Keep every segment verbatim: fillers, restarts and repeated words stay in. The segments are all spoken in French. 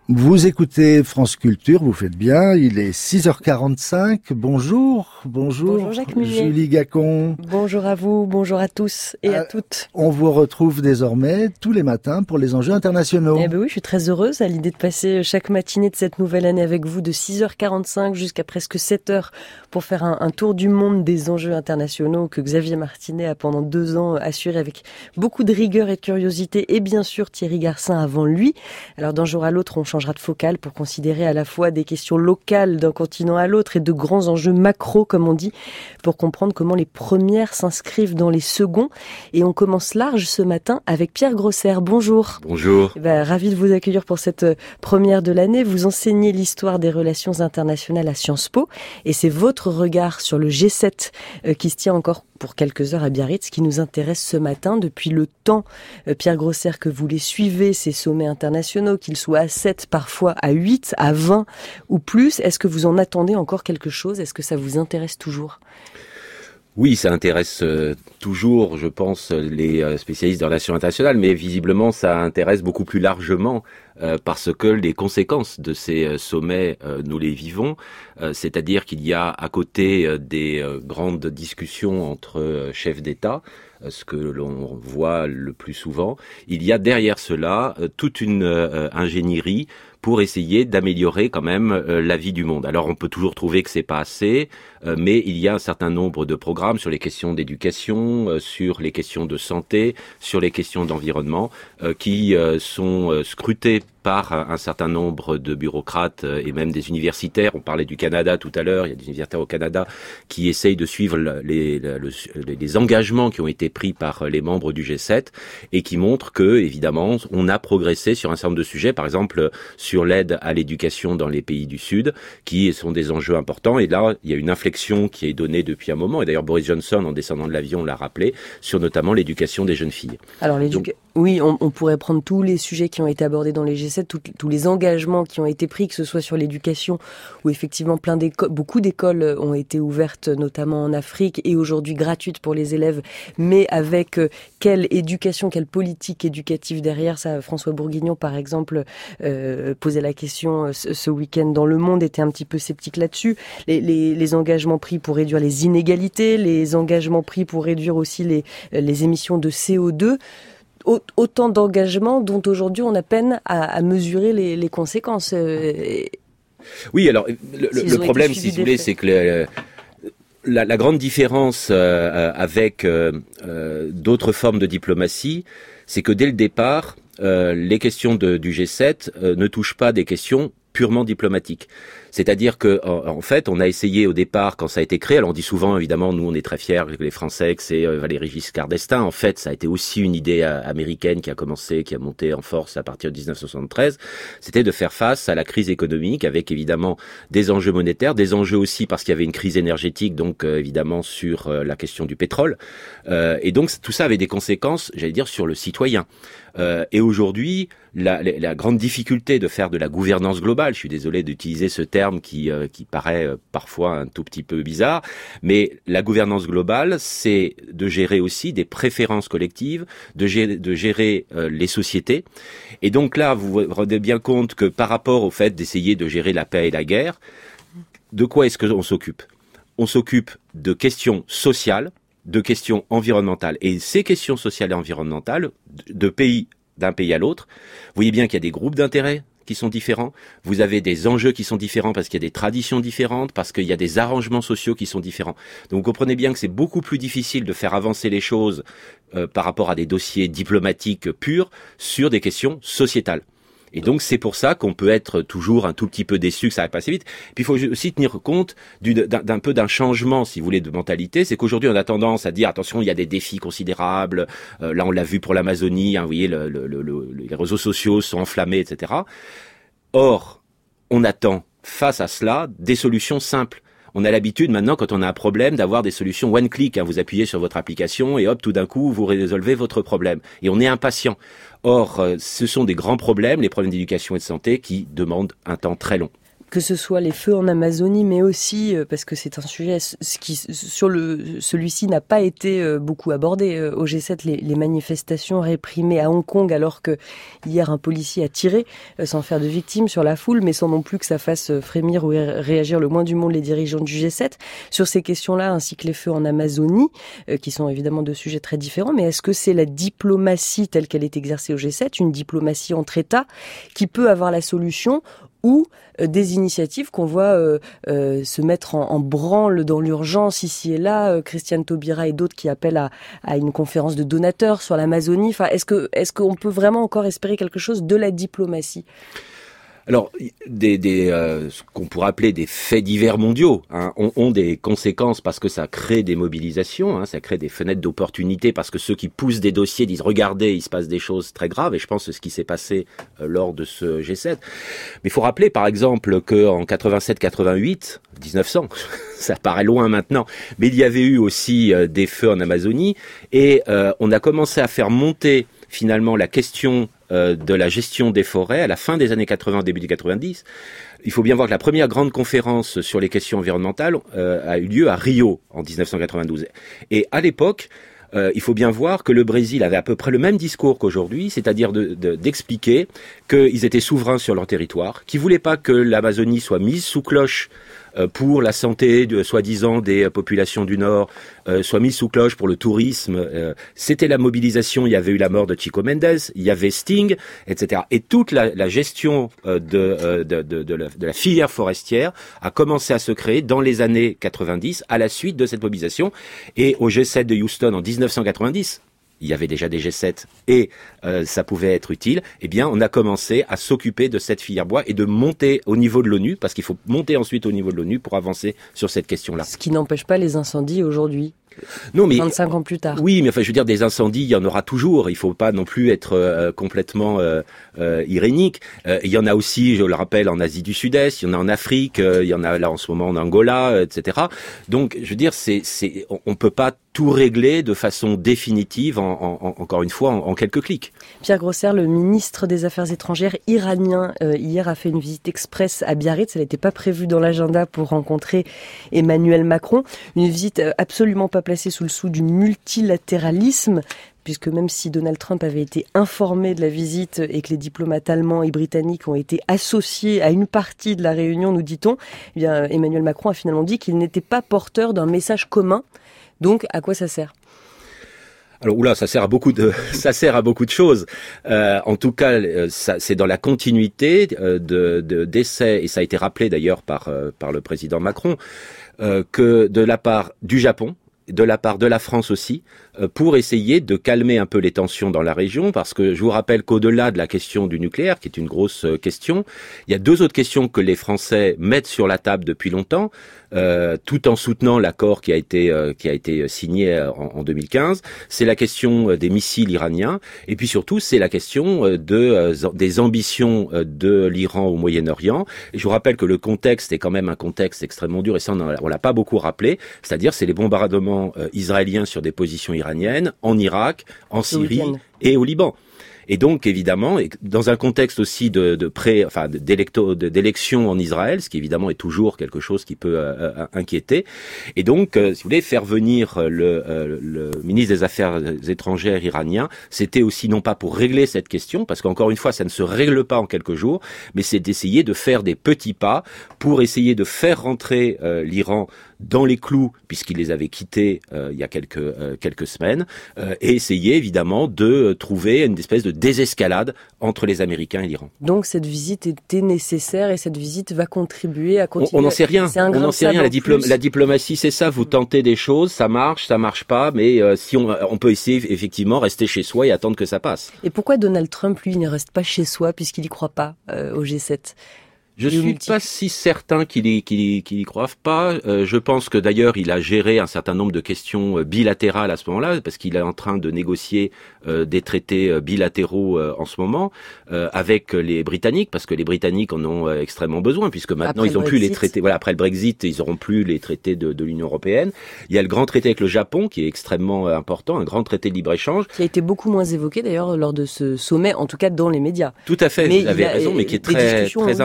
Vous écoutez France Culture, vous faites bien, il est six heures quarante-cinq, bonjour, bonjour, bonjour Jacques Mullier. Julie Gacon. Bonjour à vous, bonjour à tous et euh, à toutes. On vous retrouve désormais tous les matins pour les enjeux internationaux. Eh ben oui, je suis très heureuse à l'idée de passer chaque matinée de cette nouvelle année avec vous de six heures quarante-cinq jusqu'à presque sept heures pour faire un, un tour du monde des enjeux internationaux que Xavier Martinet a pendant deux ans assuré avec beaucoup de rigueur et de curiosité et bien sûr Thierry Garcin avant lui. Alors d'un jour à l'autre, on changera de focale pour considérer à la fois des questions locales d'un continent à l'autre et de grands enjeux macro, comme on dit, pour comprendre comment les premières s'inscrivent dans les seconds. Et on commence large ce matin avec Pierre Grosser. Bonjour. Bonjour. Eh ben, ravi de vous accueillir pour cette première de l'année. Vous enseignez l'histoire des relations internationales à Sciences Po et c'est votre regard sur le G sept euh, qui se tient encore pour quelques heures à Biarritz qui nous intéresse ce matin. Depuis le temps, euh, Pierre Grosser, que vous les suivez, ces sommets internationaux, qu'ils soient à sept, parfois à huit, à vingt ou plus, est-ce que vous en attendez encore quelque chose? Est-ce que ça vous intéresse toujours? Oui, ça intéresse euh, toujours, je pense, les euh, spécialistes des relations internationales, mais visiblement, ça intéresse beaucoup plus largement euh, parce que les conséquences de ces euh, sommets, euh, nous les vivons. Euh, c'est-à-dire qu'il y a à côté euh, des euh, grandes discussions entre euh, chefs d'État, euh, ce que l'on voit le plus souvent, il y a derrière cela euh, toute une euh, ingénierie pour essayer d'améliorer quand même euh, la vie du monde. Alors on peut toujours trouver que c'est pas assez, euh, mais il y a un certain nombre de programmes sur les questions d'éducation, euh, sur les questions de santé, sur les questions d'environnement, euh, qui euh, sont euh, scrutés par un certain nombre de bureaucrates et même des universitaires. On parlait du Canada tout à l'heure, il y a des universitaires au Canada qui essayent de suivre les, les, les engagements qui ont été pris par les membres du G sept et qui montrent que, évidemment, on a progressé sur un certain nombre de sujets, par exemple sur l'aide à l'éducation dans les pays du Sud, qui sont des enjeux importants. Et là, il y a une inflexion qui est donnée depuis un moment, et d'ailleurs Boris Johnson, en descendant de l'avion, l'a rappelé, sur notamment l'éducation des jeunes filles. Alors, l'éducation... Oui, on, on pourrait prendre tous les sujets qui ont été abordés dans les G sept, tout, tous les engagements qui ont été pris, que ce soit sur l'éducation, où effectivement plein d'écoles, beaucoup d'écoles ont été ouvertes, notamment en Afrique, et aujourd'hui gratuites pour les élèves, mais avec euh, quelle éducation, quelle politique éducative derrière ça. François Bourguignon, par exemple, euh, posait la question ce, ce week-end dans Le Monde, était un petit peu sceptique là-dessus. Les, les, les engagements pris pour réduire les inégalités, les engagements pris pour réduire aussi les, les émissions de C O deux, autant d'engagements dont aujourd'hui on a peine à, à mesurer les, les conséquences. Oui, alors le, le problème, si vous voulez, c'est que le, la, la grande différence euh, avec euh, euh, d'autres formes de diplomatie, c'est que dès le départ, euh, les questions de, du G sept euh, ne touchent pas des questions purement diplomatiques. C'est-à-dire que, en fait, on a essayé au départ, quand ça a été créé, alors on dit souvent, évidemment, nous on est très fiers, les Français, que c'est Valéry Giscard d'Estaing. En fait, ça a été aussi une idée américaine qui a commencé, qui a monté en force à partir de dix-neuf cent soixante-treize. C'était de faire face à la crise économique avec, évidemment, des enjeux monétaires, des enjeux aussi parce qu'il y avait une crise énergétique, donc euh, évidemment sur euh, la question du pétrole. Euh, et donc, tout ça avait des conséquences, j'allais dire, sur le citoyen. Euh, et aujourd'hui, la, la, la grande difficulté de faire de la gouvernance globale, je suis désolé d'utiliser ce terme qui, euh, qui paraît euh, parfois un tout petit peu bizarre, mais la gouvernance globale, c'est de gérer aussi des préférences collectives, de gérer, de gérer euh, les sociétés. Et donc là, vous vous rendez bien compte que par rapport au fait d'essayer de gérer la paix et la guerre, de quoi est-ce qu'on s'occupe ? On s'occupe de questions sociales, de questions environnementales. Et ces questions sociales et environnementales, de pays, d'un pays à l'autre, vous voyez bien qu'il y a des groupes d'intérêt qui sont différents, vous avez des enjeux qui sont différents parce qu'il y a des traditions différentes, parce qu'il y a des arrangements sociaux qui sont différents. Donc vous comprenez bien que c'est beaucoup plus difficile de faire avancer les choses euh, par rapport à des dossiers diplomatiques purs sur des questions sociétales. Et donc c'est pour ça qu'on peut être toujours un tout petit peu déçu que ça va passer vite. Puis il faut aussi tenir compte du, d'un, d'un peu d'un changement, si vous voulez, de mentalité. C'est qu'aujourd'hui on a tendance à dire attention, il y a des défis considérables. Euh, là on l'a vu pour l'Amazonie, hein, vous voyez, le, le, le, le, les réseaux sociaux sont enflammés, et cetera. Or, on attend face à cela des solutions simples. On a l'habitude maintenant, quand on a un problème, d'avoir des solutions one click. Hein, vous appuyez sur votre application et hop, tout d'un coup, vous résolvez votre problème. Et on est impatient. Or, euh, ce sont des grands problèmes, les problèmes d'éducation et de santé, qui demandent un temps très long. que ce soit les feux en Amazonie, mais aussi euh, parce que c'est un sujet ce qui sur le celui-ci n'a pas été euh, beaucoup abordé euh, au G sept, les, les manifestations réprimées à Hong Kong, alors que hier un policier a tiré euh, sans faire de victimes sur la foule, mais sans non plus que ça fasse euh, frémir ou ré- réagir le moins du monde les dirigeants du G sept sur ces questions-là, ainsi que les feux en Amazonie, euh, qui sont évidemment deux sujets très différents. Mais est-ce que c'est la diplomatie telle qu'elle est exercée au G sept, une diplomatie entre États, qui peut avoir la solution, ou euh, des initiatives qu'on voit euh, euh, se mettre en, en branle dans l'urgence ici et là, euh, Christiane Taubira et d'autres qui appellent à, à une conférence de donateurs sur l'Amazonie. Enfin, est-ce que est-ce qu'on peut vraiment encore espérer quelque chose de la diplomatie ? Alors, des, des, euh, ce qu'on pourrait appeler des faits divers mondiaux hein, ont, ont des conséquences parce que ça crée des mobilisations, hein, ça crée des fenêtres d'opportunité parce que ceux qui poussent des dossiers disent « Regardez, il se passe des choses très graves » et je pense que c'est ce qui s'est passé euh, lors de ce G sept. Mais il faut rappeler par exemple qu'en quatre-vingt-sept quatre-vingt-huit, dix-neuf cents, ça paraît loin maintenant, mais il y avait eu aussi euh, des feux en Amazonie et euh, on a commencé à faire monter finalement la question euh, de la gestion des forêts à la fin des années quatre-vingts, début des quatre-vingt-dix. Il faut bien voir que la première grande conférence sur les questions environnementales euh, a eu lieu à Rio en dix-neuf cent quatre-vingt-douze. Et à l'époque, euh, il faut bien voir que le Brésil avait à peu près le même discours qu'aujourd'hui, c'est-à-dire de, de, d'expliquer qu'ils étaient souverains sur leur territoire, qu'ils voulaient pas que l'Amazonie soit mise sous cloche pour la santé, de, soi-disant, des populations du Nord, euh, soit mise sous cloche pour le tourisme. Euh, c'était la mobilisation, il y avait eu la mort de Chico Mendes, il y avait Sting, et cetera. Et toute la, la gestion euh, de, euh, de, de, de, la, de la filière forestière a commencé à se créer dans les années quatre-vingt-dix, à la suite de cette mobilisation. Et au G sept de Houston en dix-neuf cent quatre-vingt-dix, il y avait déjà des G sept et euh, ça pouvait être utile, eh bien on a commencé à s'occuper de cette filière bois et de monter au niveau de l'ONU, parce qu'il faut monter ensuite au niveau de l'ONU pour avancer sur cette question-là. Ce qui n'empêche pas les incendies aujourd'hui. Non, mais vingt-cinq ans plus tard. Oui, mais enfin, je veux dire, des incendies, il y en aura toujours. Il faut pas non plus être euh, complètement euh, euh, irénique. Euh, il y en a aussi, je le rappelle, en Asie du Sud-Est, il y en a en Afrique, euh, il y en a là en ce moment en Angola, euh, et cetera. Donc, je veux dire, c'est, c'est, on, on peut pas tout régler de façon définitive, en, en, encore une fois, en, en quelques clics. Pierre Grosser, le ministre des Affaires étrangères iranien, euh, hier a fait une visite express à Biarritz. Elle n'était pas prévue dans l'agenda pour rencontrer Emmanuel Macron. Une visite absolument pas placée sous le sceau du multilatéralisme, puisque même si Donald Trump avait été informé de la visite et que les diplomates allemands et britanniques ont été associés à une partie de la réunion, nous dit-on, eh bien, Emmanuel Macron a finalement dit qu'il n'était pas porteur d'un message commun. Donc, à quoi ça sert ? Alors oula, ça sert à beaucoup de, ça sert à beaucoup de choses. Euh, en tout cas, ça, c'est dans la continuité de, de d'essais, et ça a été rappelé d'ailleurs par par le président Macron, euh, que de la part du Japon, de la part de la France aussi, pour essayer de calmer un peu les tensions dans la région, parce que je vous rappelle qu'au-delà de la question du nucléaire, qui est une grosse question, il y a deux autres questions que les Français mettent sur la table depuis longtemps, euh, tout en soutenant l'accord qui a été euh, qui a été signé en, en deux mille quinze. C'est la question des missiles iraniens, et puis surtout c'est la question de euh, des ambitions de l'Iran au Moyen-Orient. Et je vous rappelle que le contexte est quand même un contexte extrêmement dur, et ça on, a, on l'a pas beaucoup rappelé. C'est-à-dire c'est les bombardements euh, israéliens sur des positions iraniennes, en Irak, en Syrie et au Liban. Et donc, évidemment, dans un contexte aussi de, de pré, enfin, d'électo, d'élection en Israël, ce qui évidemment est toujours quelque chose qui peut euh, inquiéter. Et donc, euh, si vous voulez, faire venir le, euh, le ministre des Affaires étrangères iranien, c'était aussi non pas pour régler cette question, parce qu'encore une fois, ça ne se règle pas en quelques jours, mais c'est d'essayer de faire des petits pas pour essayer de faire rentrer euh, l'Iran dans les clous, puisqu'il les avait quittés euh, il y a quelques euh, quelques semaines, euh, et essayer évidemment de trouver une espèce de désescalade entre les Américains et l'Iran. Donc cette visite était nécessaire et cette visite va contribuer à continuer. On n'en sait rien. On n'en sait rien. La, diplom- la diplomatie, c'est ça. Vous tentez des choses, ça marche, ça marche pas, mais euh, si on, on peut essayer effectivement rester chez soi et attendre que ça passe. Et pourquoi Donald Trump, lui, ne reste pas chez soi puisqu'il y croit pas euh, au G sept? Je suis pas si certain qu'il y, qu'il y, qu'il y croive pas. Euh, je pense que d'ailleurs il a géré un certain nombre de questions bilatérales à ce moment-là, parce qu'il est en train de négocier euh, des traités bilatéraux euh, en ce moment euh, avec les Britanniques, parce que les Britanniques en ont euh, extrêmement besoin, puisque maintenant après ils n'ont plus les traités. Voilà, après le Brexit, ils n'auront plus les traités de, de l'Union européenne. Il y a le grand traité avec le Japon qui est extrêmement euh, important, un grand traité de libre-échange, qui a été beaucoup moins évoqué d'ailleurs lors de ce sommet, en tout cas dans les médias. Tout à fait, mais vous avez raison, mais qui est très très important.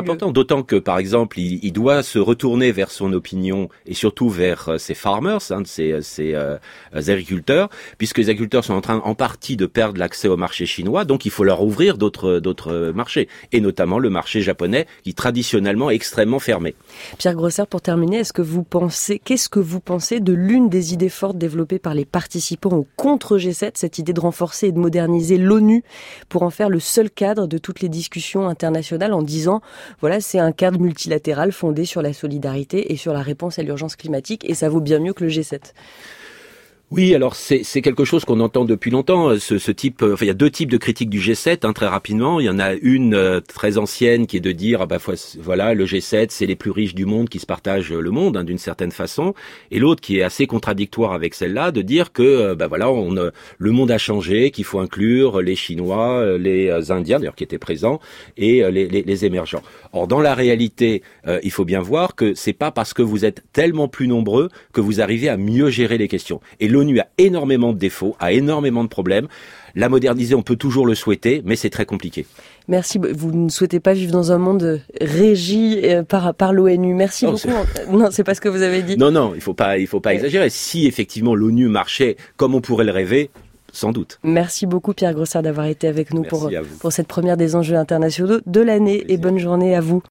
d'autant que, par exemple, il, il doit se retourner vers son opinion et surtout vers euh, ses farmers, hein, ses, ses euh, agriculteurs, puisque les agriculteurs sont en train, en partie, de perdre l'accès au marché chinois, donc il faut leur ouvrir d'autres d'autres marchés, et notamment le marché japonais, qui traditionnellement est extrêmement fermé. Pierre Grosser, pour terminer, est-ce que vous pensez, qu'est-ce que vous pensez de l'une des idées fortes développées par les participants au contre G sept, cette idée de renforcer et de moderniser l'ONU pour en faire le seul cadre de toutes les discussions internationales, en disant, voilà, c'est un cadre multilatéral fondé sur la solidarité et sur la réponse à l'urgence climatique, et ça vaut bien mieux que le G sept. Oui, alors c'est, c'est quelque chose qu'on entend depuis longtemps. Ce, ce type, enfin, il y a deux types de critiques du G sept, hein, très rapidement. Il y en a une euh, très ancienne qui est de dire, ah bah voilà, le G sept, c'est les plus riches du monde qui se partagent le monde, hein, d'une certaine façon. Et l'autre qui est assez contradictoire avec celle-là, de dire que, euh, bah voilà, on, euh, le monde a changé, qu'il faut inclure les Chinois, les euh, Indiens d'ailleurs qui étaient présents, et euh, les, les, les émergents. Or, dans la réalité, euh, il faut bien voir que c'est pas parce que vous êtes tellement plus nombreux que vous arrivez à mieux gérer les questions. Et l'ONU a énormément de défauts, a énormément de problèmes. La moderniser, on peut toujours le souhaiter, mais c'est très compliqué. Merci. Vous ne souhaitez pas vivre dans un monde régi par, par l'ONU. Merci non, beaucoup. C'est... Non, c'est pas ce que vous avez dit. Non, non, il faut pas, il faut pas ouais. exagérer. Si effectivement l'ONU marchait comme on pourrait le rêver, sans doute. Merci beaucoup Pierre Grosser d'avoir été avec nous pour, pour cette première des enjeux internationaux de l'année. Plaisir. Et bonne journée à vous.